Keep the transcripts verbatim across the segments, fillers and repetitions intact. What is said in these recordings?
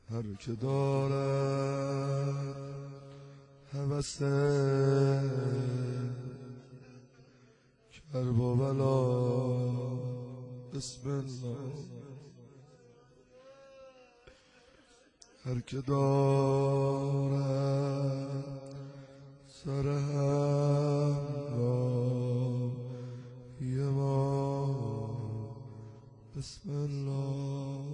هر که دارد هوس کرب و بلا بسم الله، هر که دارد سر همراهی ما بسم الله.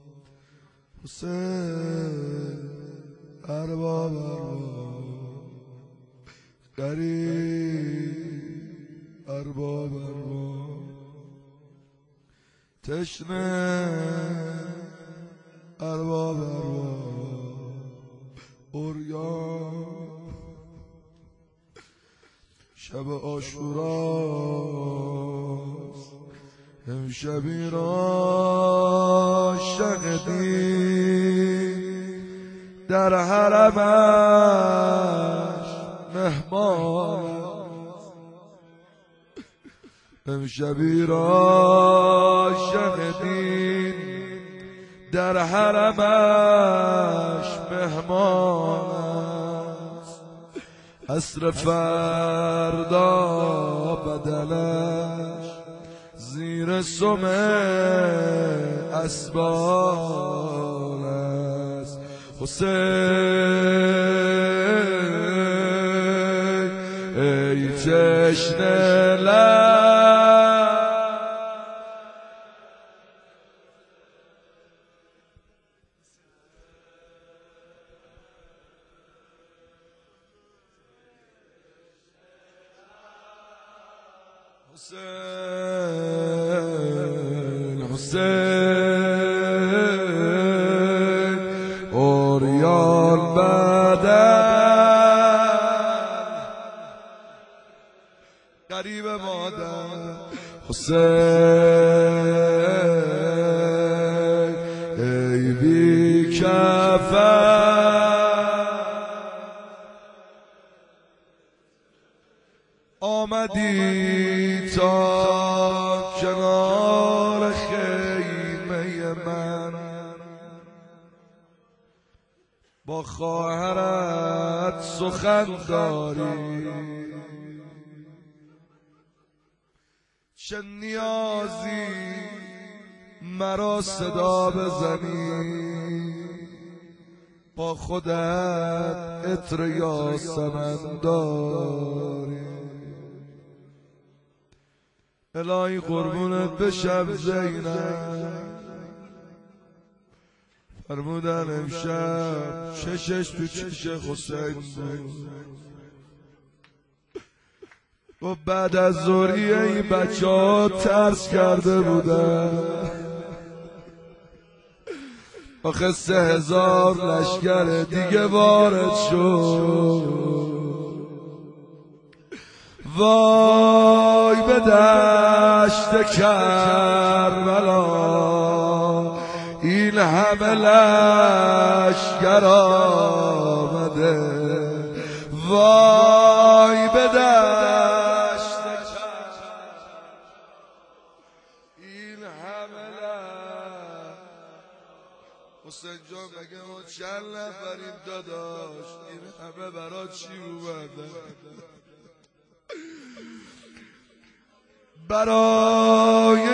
حسین ارباب ارباب غریب ارباب ارباب تشنه ارباب ارباب عریان شب عاشوراست امشبی را شقدی در حرمش مهمان، امشبی را شقدی در حرمش مهمان است. عصر فردا بدلش زیر سم اسبان است. حسین ای تشنه لب حسین حسین عریان بدن غریب مادر. حسین ای بی کفن آمدی تا کنار خیمه من، با خواهرت سخن داری، چه نیازی مرا صدا بزنی، با خودت عطر یاسمن داری. الهی قربونت بشم زینب، فرمودن امشب چشش تو چش حسین بود و بعد از ظهریه این بچه ها ترس کرده بودن، آخه سه هزار لشکر دیگه وارد شد. وای به دشت کربلا این همه لشکر آمده، وای به دشت کربلا این همه لشکر. حسین جان مگه ما چند نفریم داداش، این همه برا چی اومده؟ برای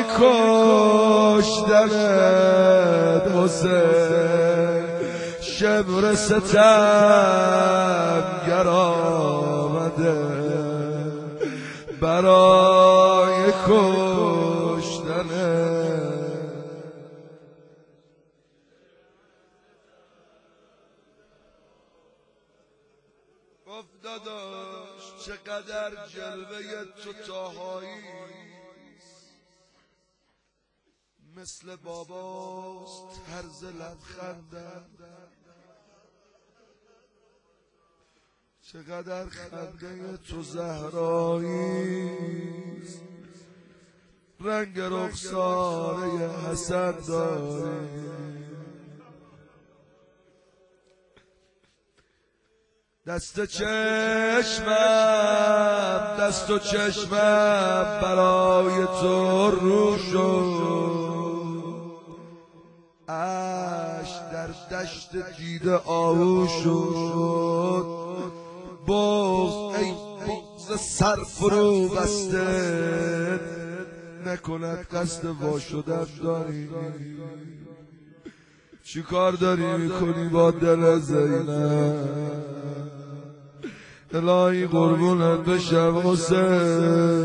کشتنت حسین شبر ستمگر آمده، برای کشتنت. گفت داداش چقدر جلوه تو تاهایی مثل باباست طرز لبخندم، چقدر خنده تو زهرایی رنگ رخساره حسن داری. دست چشمم دست و چشمم برای تو رو شد، اش در دشت دیده آهو شد. بغض ای بغض سر فرو بسته، نکند قصد وا شدن داری. چی کار داری میکنی با دل زینب؟ الهی قربونت بشم حسین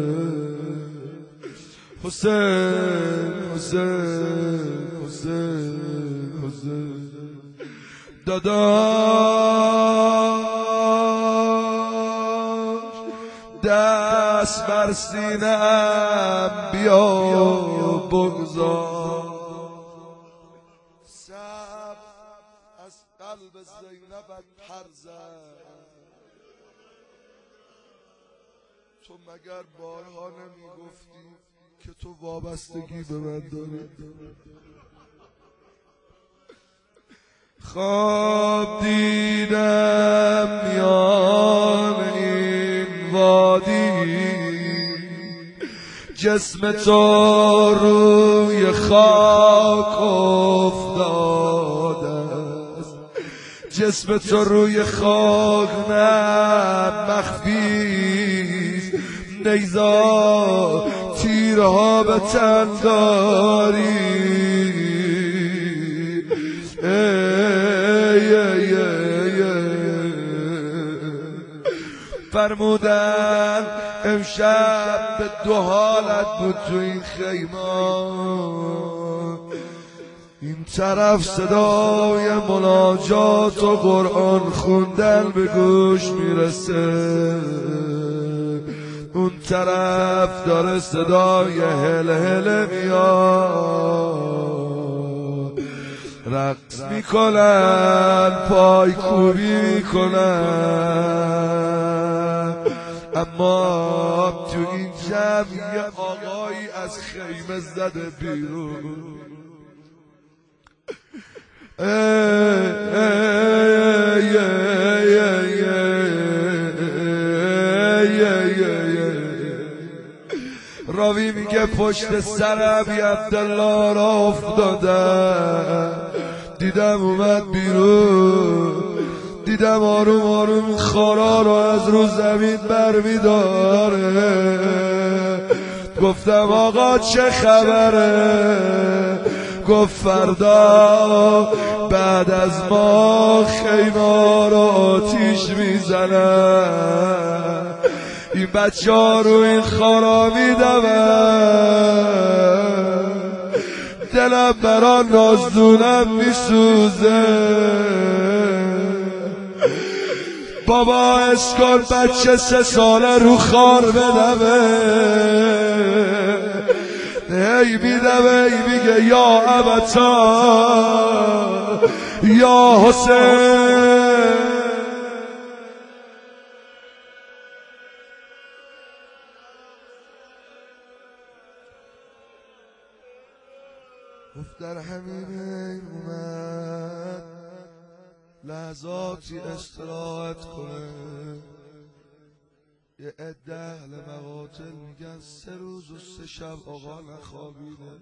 حسین حسین حسین حسین داداش دست بر سینه‌ام بیا بگذار. سب از قلب زینبت پر زد. تو مگر بارها نمیگفتی که تو وابستگی به من داری؟ خواب دیدم میان این وادی، جسم تو روی خاک افتاده است. جسم تو روی خاک نه مخفی، نیزا تیرها به تن داری. ای ای ای فرمودن امشب به دو حالت بود تو این خیمان. این طرف صدای مناجات و قرآن خوندن به گوش میرسه، اون طرف داره صدای هل هل میاد. رقص میکنن، پای کوبی میکنن، اما تو این جمع یه آقایی از خیمه زده بیرون. ای ای ای راوی میگه پشت سر ابی عبدالله را افتادم، دیدم اومد بیرون، دیدم آروم آروم خارا را از رو زمین بر میداره. گفتم آقا چه خبره؟ گفت فردا بعد از ما خیمه را آتیش میزنن، این بچه ها رو این خارا میدون، دلم برا نازدونم میسوزه. بابا اسکار بچه سه ساله رو خار بدمه، هی میدمه هی میگه یا ابتا یا حسین. گفت در همین اومد لحظاتی استراحت کنه. یه عده اهل مقاتل میگن سه روز و سه شب آقا نخوابیده.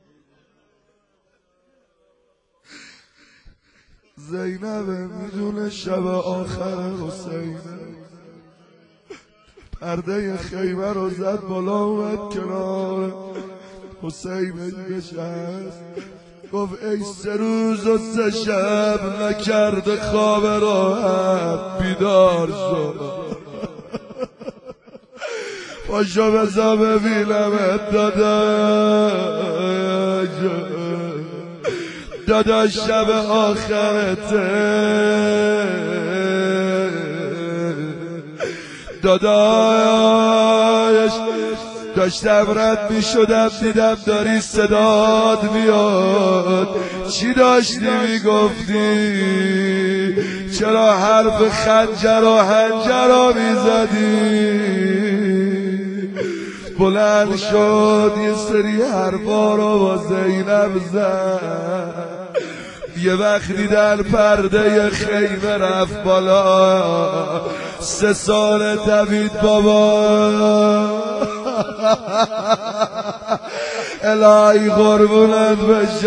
زینب میدونه شب آخر حسینه، پرده خیمه رو زد بالا اومد کنار حسین نشست. گفت ای سه روز و سه شب نکرده خواب راحت بیدار شد. پاشو بزا ببینمت داداش، داداش شب آخرته، داداش داشتم رد می شدم دیدم داری صداد میاد. چی داشتی می گفتی؟ چرا حرف خنجر و حنجر را می زدی؟ بلند شد یه سری حرفا رو با زینب زد. یه وقتی در پرده خیمه رفت بالا، سه سال دوید بابا. الهی قربونت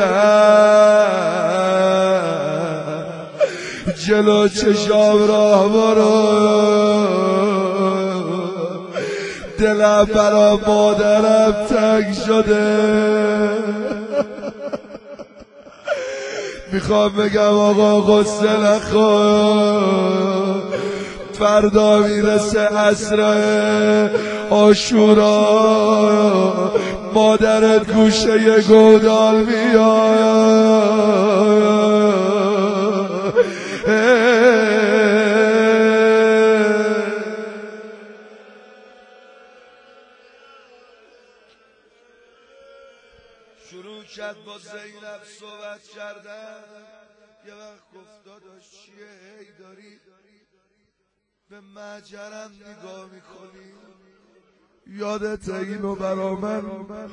بشم جلو چشام راه برو دلم برا مادرم تنگ شده میخوام بگم آقا غصه نخور فردا میرسه عصر عاشورا مادرت گوشه گودال میاد شروع کرد با زینب صحبت کردن یه وقت گفت داداش چیه هی داری به مجرم نگاه میکنی یادت اینو برا من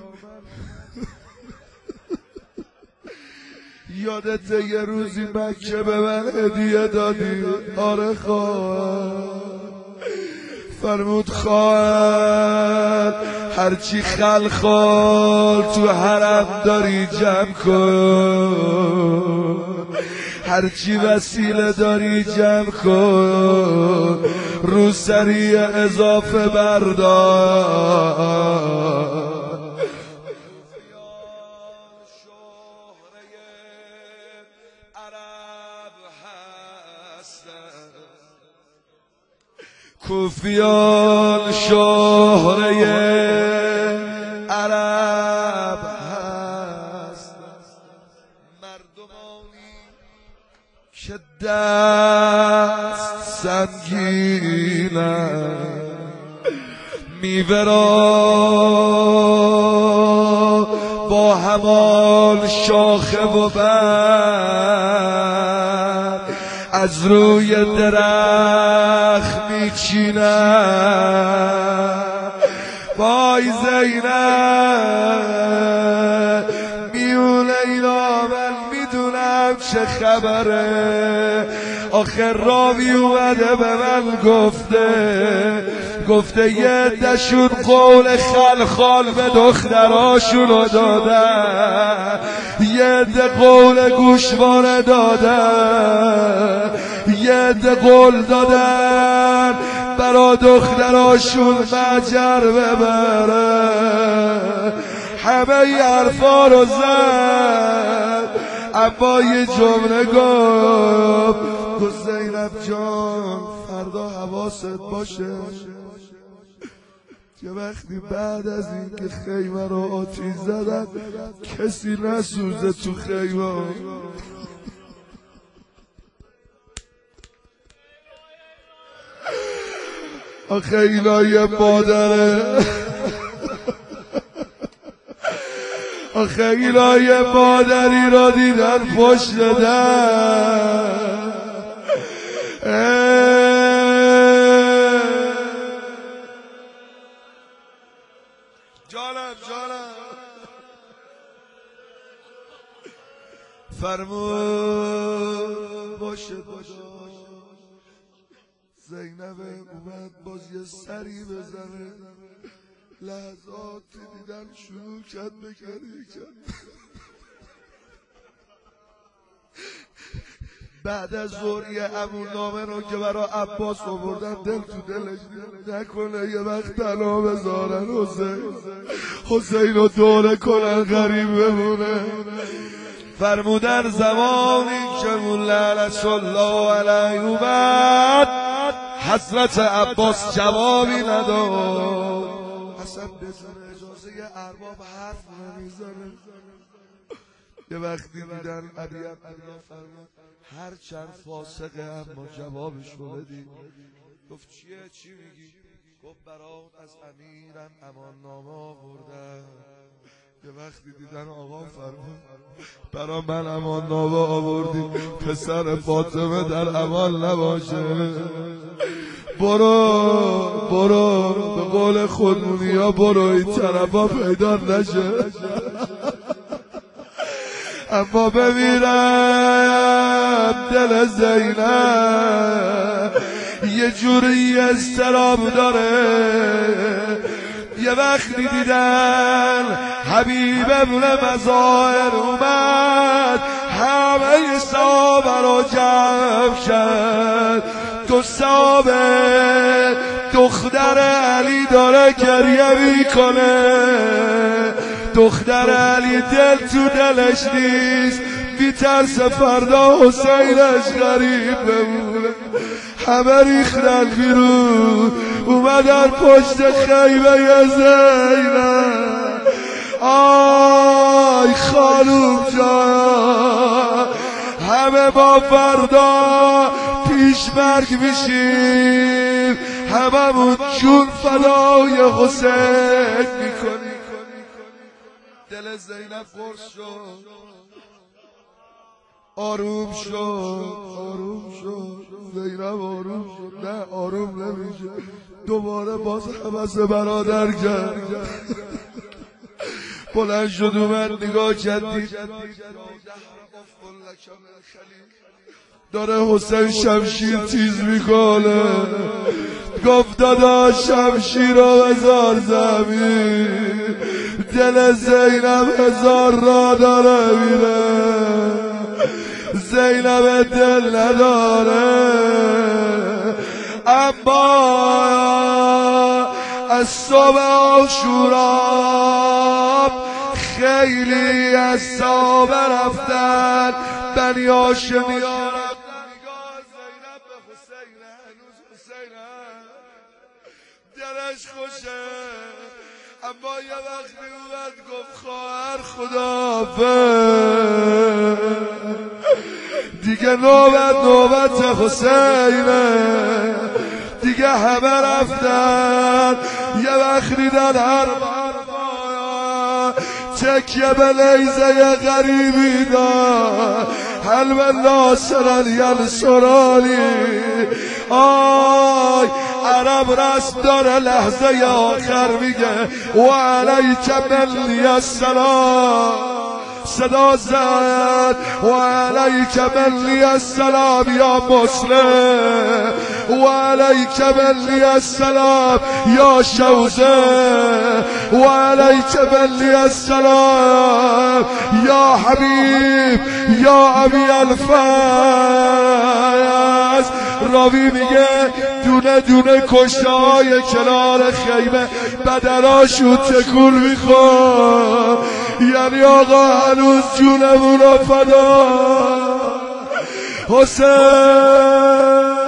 یادت یه روزی مکه به من هدیه دادی آره خواهر فرمود خواهر هرچی خلخال تو حرم داری جمع کن هرچی وسیله داری جمع کن رو سری اضافه بردار کوفیان شهره عرب هست مردمانی که دست سنگینن میوه را با همان شاخه و بر از روی درخت میچینم وای زینب میونه اینا من میدونم چه خبره آخر راوی اومده به من گفته گفته یه دشون قول خلخال به دختراشونو دادن یه ده قول گوشواره دادن یه ده قول دادن برا دختراشون مجر ببره همه ی حرفا رو زد اما یه جمله گفت گفت زینب جان فردا حواست باشه که وقتی بعد از این که خیمه رو آتیش زدن کسی نسوزه تو خیمه آخه اینا یه مادره آخه اینا یه مادری را دیدن پشت دادن جانم جانم فرمود باشه باشه زینب اومد باز یه سری بزنه لحظاتی دیدن شروع کرد بکنی کرد بعد از ظهر یه امون نامه رو که برا عباس آوردن دل تو دلش نکنه یه وقت تنها بذارن حسین حسین رو دوره کنن غریب بمونه فرمودن زمانی که لعنت الله علیه اومد حضرت عباس جوابی نداد اصلا بزن اجازه یه ارباب حرف نمیزنه یه وقتی دیدن علی عبدالله فرمود هر چند فاسقه اما جوابش رو بدی گفت چیه چی میگی گفت برات از امیرم امان نامه آوردن یه وقتی دیدن آقا فرمود برا من امان نامه آوردی پسر فاطمه در امان نباشه برو برو به قول خودمونی ها برو این طرفا پیدا نشه اما بمیرم دل زینب یه جوری اضطراب داره یه وقتی دیدن حبیب ابن مظاهر اومد همه صحابه رو جمع کرد. تو صحابه دختر علی داره گریه میکنه، دختر علی دل تو دلش نیست، بی ترس فردا حسینش غریب بمونه. همه ریختن بیرون اومدن پشت خیمه زینب. آی خانوم جان، همه با فردا پیش مرگ میشیم، هممون جون فدای حسین میکنیم. دل زینب قرص شد، آروم شد، آروم شد. زینب آروم شد، نه آروم نمیشه، دوباره باز حوض برادر کرد. بلند شد اومد نگاه کردی داره حسین شمشیر تیز میکنه. گفت دادا شمشیر رو بذار زمین، دل زینب هزار را داره میره. زینب دل نداره، اما از صبح عاشورا خیلی از صحابه رفتن بنی هاشمی ها رفتن. زینب به حسین هنوز حسین دلش خوشه، اما یه وقتی اومد گفت خواهر خداحافظ، دیگه نوبت نوبت حسینه، دیگه همه رفتن. یه وقت دیدن هر تکیه به لیزه غریبی دار، هل من ناصرن ینصرانی. آی عرب رسم داره لحظه آخر میگه و علیک منی السلام، صدا زد و علیک منی السلام یا مسلم، و علیک منی السلام یا شوزه، و علیک منی السلام یا حبیب یا ابی الفیض. راوی میگه دونه دونه کشته های کنار خیمه بدناشون تکون میخواد، یعنی آقا هنوز جونمون رو فدا حسین.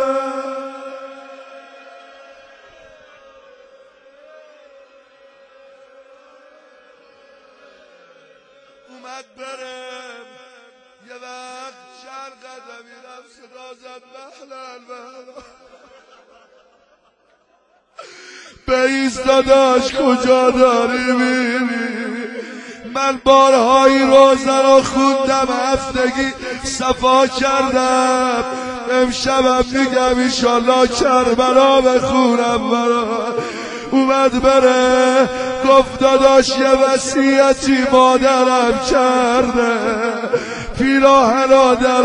اومد برم یه وقت چند قدمی رفت صدا زد بهلن بهلن. بیز داداش کجا داری میری؟ من بارهایی روزه رو خوندم، هفتگی صفا کردم، امشبم میگم ایشالله کربلا بخونم برات. اومد بره گفت داداش یه وصیتی مادرم کرده، پیراهنا در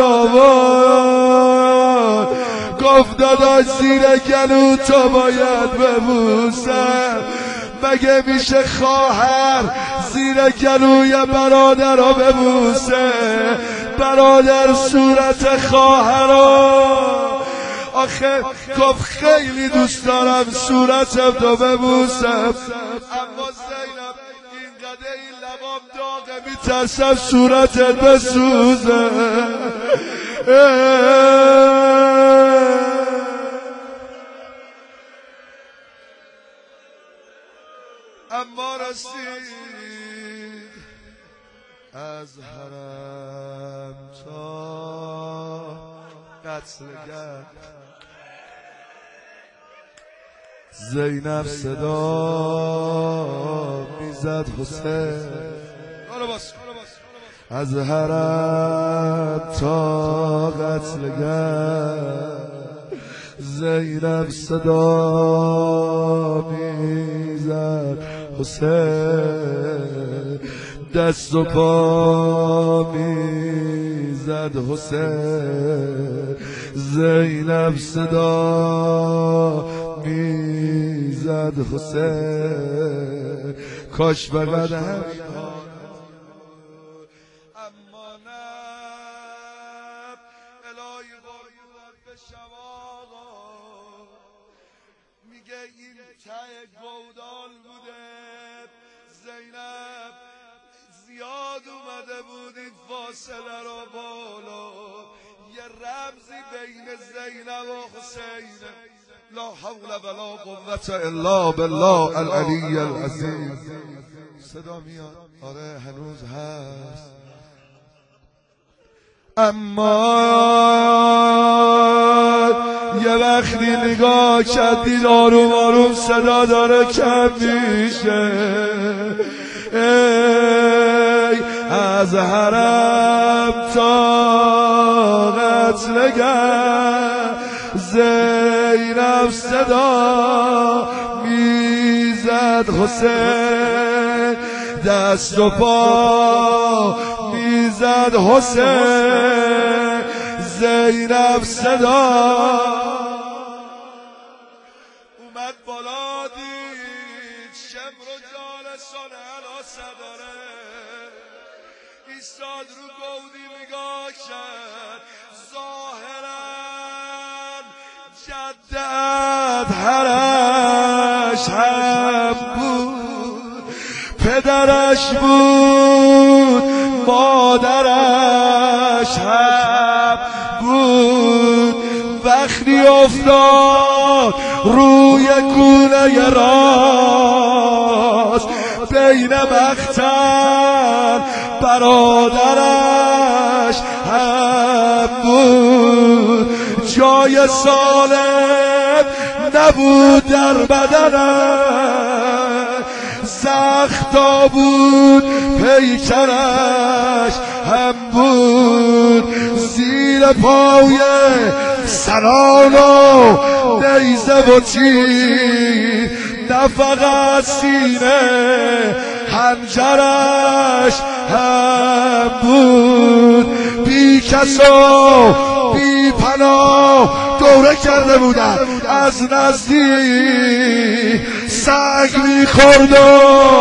آورد، گفت داداش زیر گلو تو باید ببوسم. مگه میشه خواهر زیر گلوی برادر رو ببوسه؟ برادر صورت خواهر رو آخه گفت خیلی دوست دارم صورتم تو ببوسم، اما زینب اینقدر این لبام داغه میترسم صورتت بسوزه. اما رسید از حرم تا قتلگر، زینب صدا میزد حسین. از حرم تا قتلگر، زینب صدا میزد حسین. دست و پا میزد حسین. زینب صدا میزد حسین. کاش به قدم اما نه الهی قربونت بشم آقا، میگه این ته گودال بوده زینب زیاد اومده بود این فاصله رو بالا، یه رمزی بین زینب و حسین، لا حول ولا قوة الا بالله العلی العظیم. صدا میاد؟ آره هنوز هست. اما یه وقتی نگاه کردید آروم آروم صدا داره کم میشه، ای از حرم تا قتلگاه زینب صدا میزد، حسین دست و پا میزد، حسین زینب صدا اومد بالا، دید شمر و جالسان علا صداره ایستاد رو گودی نگاه کرد، ظاهرا جدت هرش هم بود، پدرش بود، مادرش هم بود. وقتی افتاد روی گونه راست بین مقتل برادرش هم بود، جای سالم نبود در بدنش، زختا بود پیکرش هم بود، زیر پای سران و نیزه و تیر، نه فقط سینه حنجرش هم بود، بی کس و بی پناه دوره کرده بودن، از نزدیک سنگ میخورد و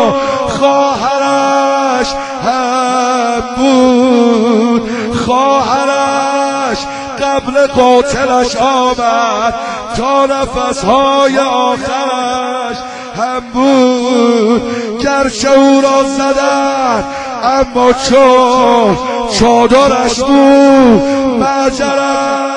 خواهرش هم بود، خواهرش قبل قاتلش آمد تا نفسهای آخرش هم بود، گرچه او را زدن اما چون چادرش بود مجرش.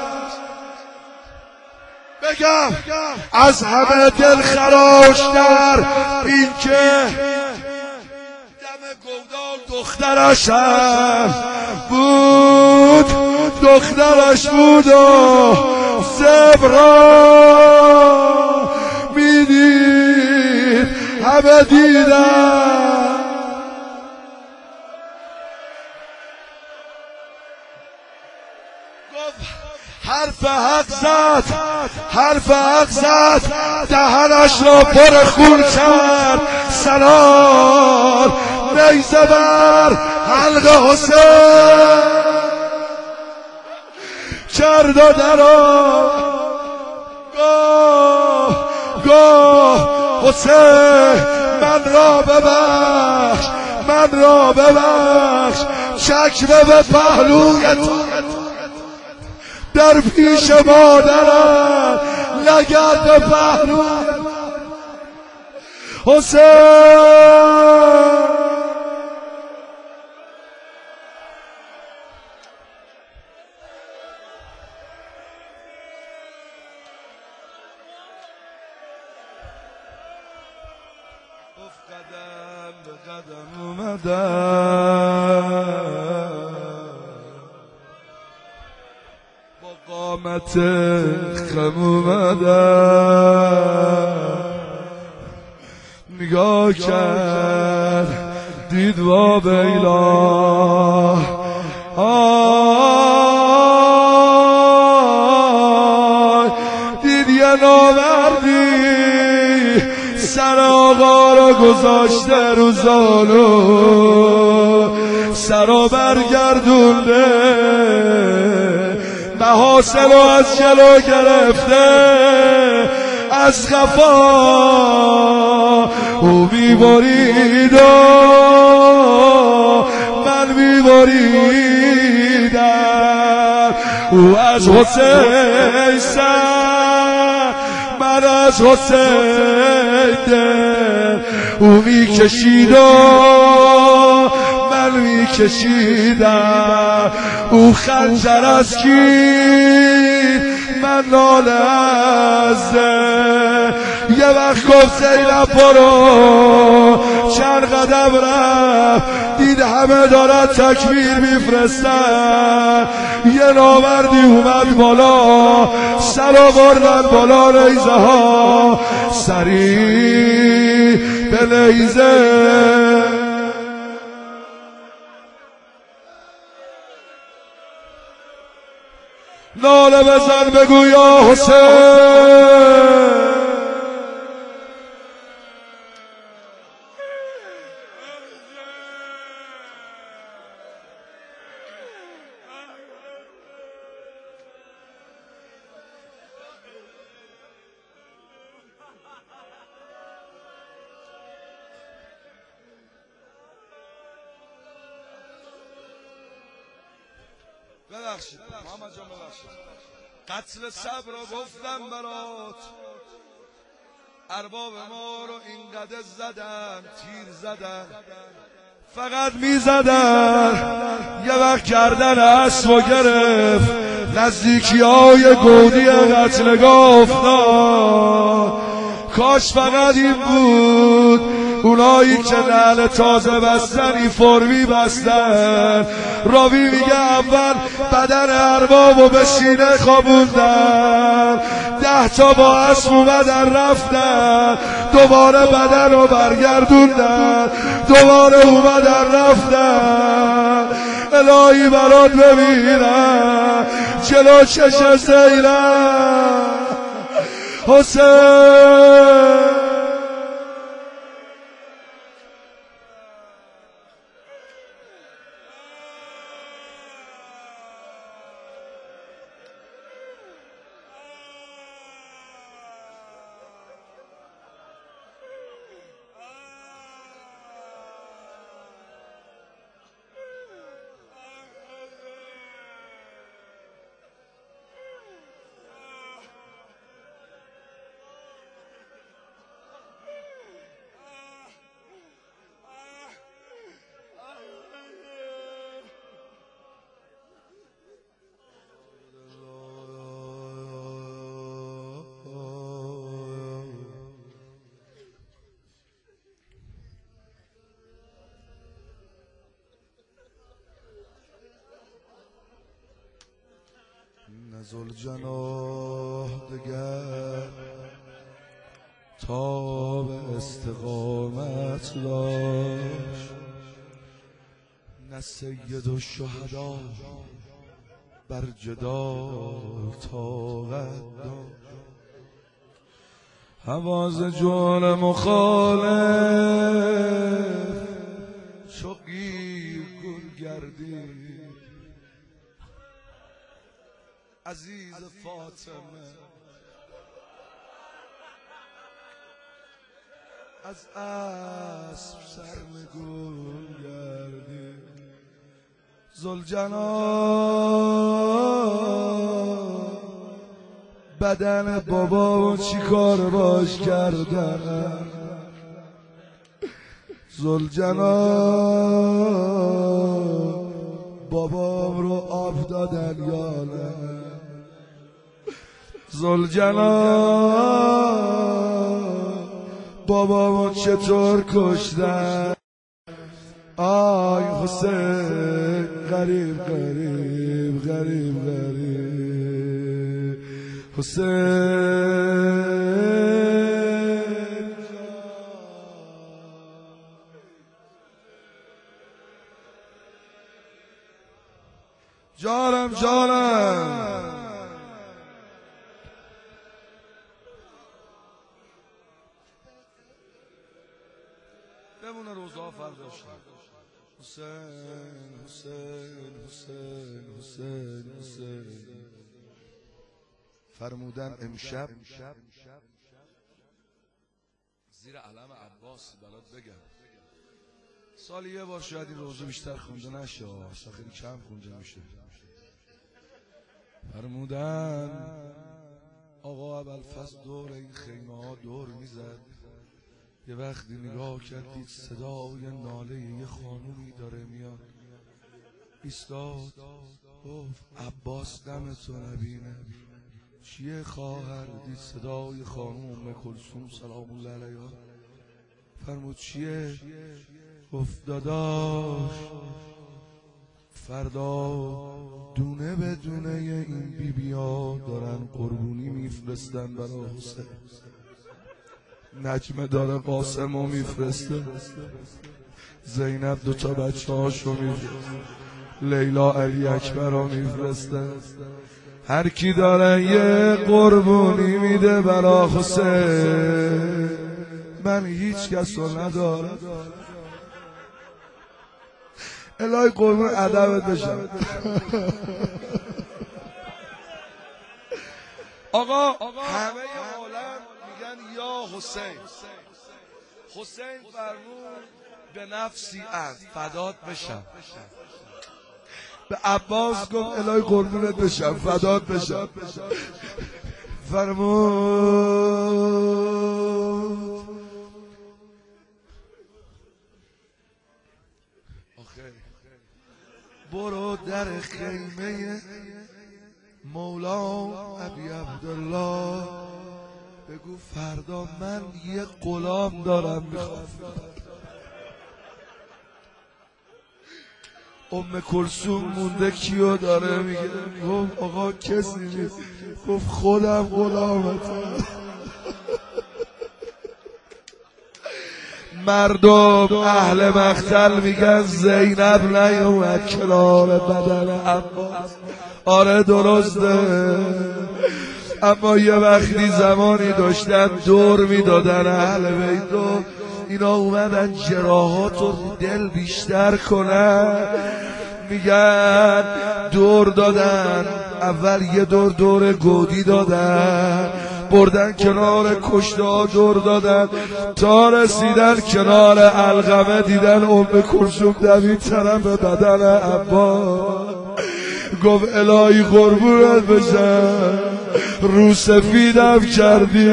بگم از همه دل خراشتر این که دم گودال دخترش هم بود، دخترش بود و زبرا میدید همه دیدن، حرف حق زد، حرف حق زد، دهنش را پر خون کرد، سنان نیزه بر حلق حسین کرد و درا گاه گاه حسین من را ببخش، من را ببخش، چکمه به پهلوی تو در پیش مادرم لگد پهلو حسین. قدم به قدم اومدم، با قامت خم اومدم، نگاه کرد دید و بیلا، آی دید یه نامردی سر آقا را گذاشته رو زانو، سر و برگردونده، محاسن رو از جلو گرفته، از خفا او میبرید و من من میبریدم، او از حسین سر من از حسین دل، او میکشید و من میکشیدم، او خنجر از کین من ناله از دل. یه وقت گفت زینب برو، چند قدم رفت دید همه دارد تکبیر میفرستن، یه نامردی اومد بالا، سر آوردن بالا نیزه ها، سریع به نیزه ناله بزن بگو یا حسین. ببخشید محمد جان، ببخشید قتل صبر رو گفتم برات، ارباب ما رو اینقدر زدن، تیر زدن، فقط می زدن. یه وقت گردن اسب و گرفت، نزدیکی های گودی قتلگاه افتاد. کاش فقط این بود، اونایی که نعل تازه بستن این فرمی بستن. راوی میگه اول بدن ارباب و به سینه خوابوندن، ده تا با اسب اومدن رفتن، دوباره بدن رو برگردوندن، دوباره اومدن رفتن. الهی برات ببینم جلو چش زینب حسین. ذوالجناح دگر تا به استقامت داشت، نه سید الشهدا بر جدال طاقت داشت. حواز جون مخالف چو قیر گل گردید، عزیز فاطمه از اسب سرنگون گردید. ذوالجلال بدن بابا چی کار باش کردن، ذوالجلال بابام رو آب دادن یا نه، ذوالجلال بابامو چطور کشتن. آی حسین غریب غریب غریب غریب حسین. جانم جانم بمونه روزا فرداش. حسین حسین حسین حسین حسین فرمودن امشب زیر علم عباس برات بگم، سالی یه بار شاید این روزو بیشتر خونده نشه، اصلا خیلی کم خونده میشه. فرمودن آقا ابوالفضل دور این خیمه ها دور میزد، یه وقتی نگاه کرد دید صدای ناله یه خانومی داره میاد، ایستاد گفت عباس دمتو نبینه. چیه خواهر؟ دید صدای خانوم ام کلثوم سلام الله علیها. فرمود چیه؟ گفت داداش فردا دونه به دونه این بی بیا دارن قربونی میفرستن برای حسین. نجمه داره قاسمو میفرسته، زینب دوتا بچه هاشو میفرسته، لیلا علی اکبر رو میفرسته. هر کی داره یه قربونی میده برای حسین. من هیچ کس رو ندارم. الهی قربون ادبت بشم. آقا همه عالم میگن یا حسین. حسین فرمود به نفسی ان فدات بشم. به عباس گفت الهی قربونت بشم فدات بشم. فرمود برو در خیمه مولا ابی عبدالله بگو فردا من یه غلام دارم میخوام. ام کلثوم مونده کیو داره میگه؟ گفت آقا کسی نیست. گفت خودم غلامتم. مردم اهل مقتل میگن زینب نیومد کنار بدن عباس. آره درسته، اما یه وقتی زمانی داشتن دور میدادن اهل بیت رو، اینا اومدن جراحات رو دل بیشتر کنن. میگن دور دادن، اول یه دور دور گودی دادن، بردن کنار کشته ها دور دادن، تا رسیدن کنار علقمه دیدن ام کلثوم دوید طرف بدن عباس. گفت الهی قربونت بشم رو سفیدم کردی.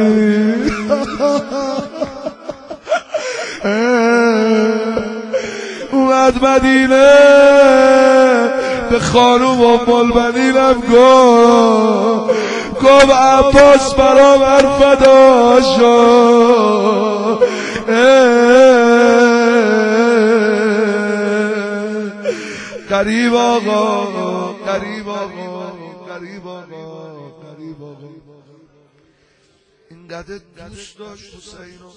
اومد مدینه به خانوم ام البنینم گفت گفت عباس برا من فدا شد. قریب آقا قریب آقا قریب آقا قریب آقا اینقدر دوست داشت حسینو.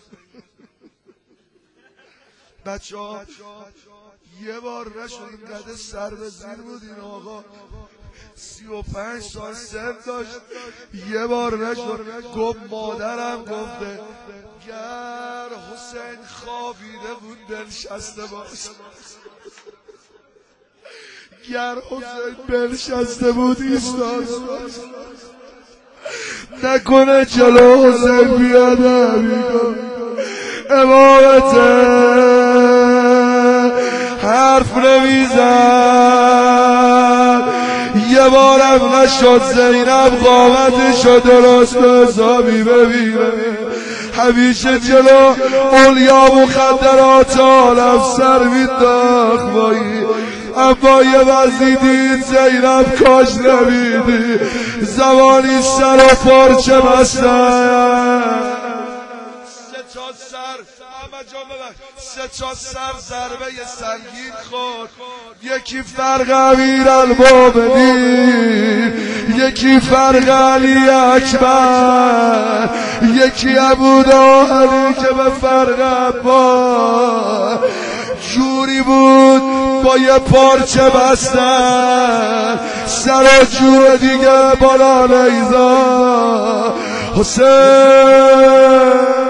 بچه ها یه بار نشد اینقدر سر به زیر بود این آقا. سی و پنج سال سن داشت. یه بار نشد گفت مادرم گفته گر حسین خوابیده بود بنشسته باش. گر حسین بنشسته بود ایستاد نکنه جلو حسین بیاد امامته حرف نمیزن. یه بارم نشد زینب قامتشو درست حسابی ببینه. همیشه جلو اولیا مخدرات عالم سر مینداخت بایی، اما یه وزی دید زینب کاش نمیدی. زمانی سر و پارچه بستن، سه تا سر سه تا سر ضربه سنگین خورد. یکی فرق امیر المومنین، یکی فرق علی اکبر، یکی ابوطالب که به فرق عباس. جوری بود با یه پارچه بستن سر و جو دیگه بالا نیزا. حسین